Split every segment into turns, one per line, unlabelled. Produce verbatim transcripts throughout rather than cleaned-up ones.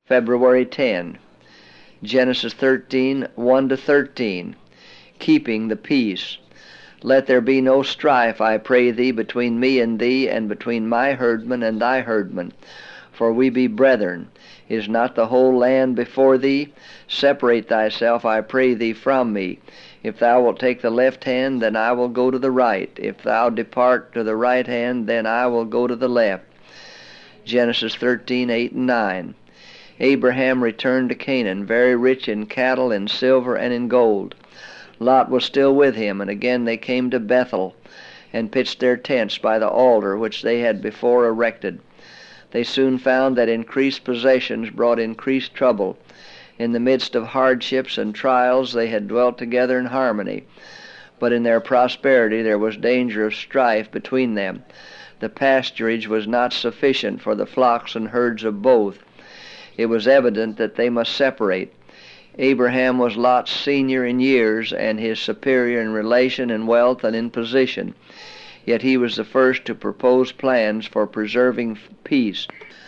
February tenth. Genesis thirteen, one to thirteen. Keeping the peace. Let there be no strife, I pray thee, between me and thee, and between my herdmen and thy herdmen, for we be brethren. Is not the whole land before thee? Separate thyself, I pray thee, from me. If thou wilt take the left hand, then I will go to the right. If thou depart to the right hand, then I will go to the left. Genesis thirteen, eight and nine. Abraham returned to Canaan, very rich in cattle, in silver, and in gold. Lot was still with him, and again they came to Bethel, and pitched their tents by the altar which they had before erected. They soon found that increased possessions brought increased trouble. In the midst of hardships and trials they had dwelt together in harmony, but in their prosperity there was danger of strife between them. The pasturage was not sufficient for the flocks and herds of both. It was evident that they must separate. Abraham was Lot's senior in years, and his superior in relation and wealth and in position. Yet he was the first to propose plans for preserving peace.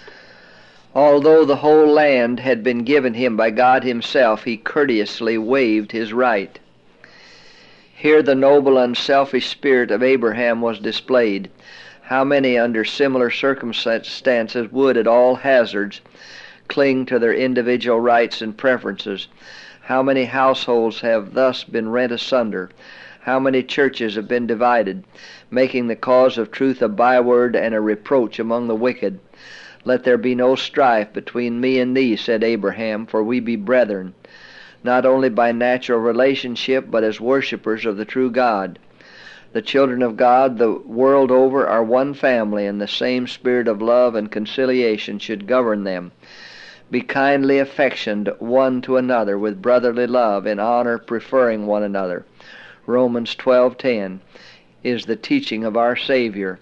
Although the whole land had been given him by God himself, he courteously waived his right. Here the noble, unselfish spirit of Abraham was displayed. How many under similar circumstances would, at all hazards, cling to their individual rights and preferences? How many households have thus been rent asunder? How many churches have been divided, making the cause of truth a byword and a reproach among the wicked? Let there be no strife between me and thee, said Abraham, for we be brethren, not only by natural relationship, but as worshippers of the true God. The children of God the world over are one family, and the same spirit of love and conciliation should govern them. Be kindly affectioned one to another with brotherly love, in honor preferring one another. Romans twelve ten is the teaching of our Savior.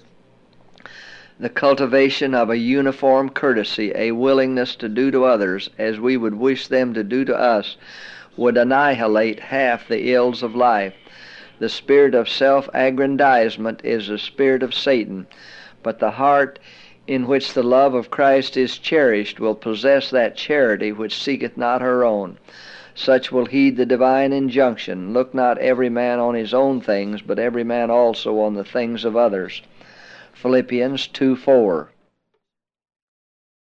The cultivation of a uniform courtesy, a willingness to do to others as we would wish them to do to us, would annihilate half the ills of life. The spirit of self-aggrandizement is the spirit of Satan, but the heart in which the love of Christ is cherished will possess that charity which seeketh not her own. Such will heed the divine injunction, look not every man on his own things, but every man also on the things of others. Philippians two four.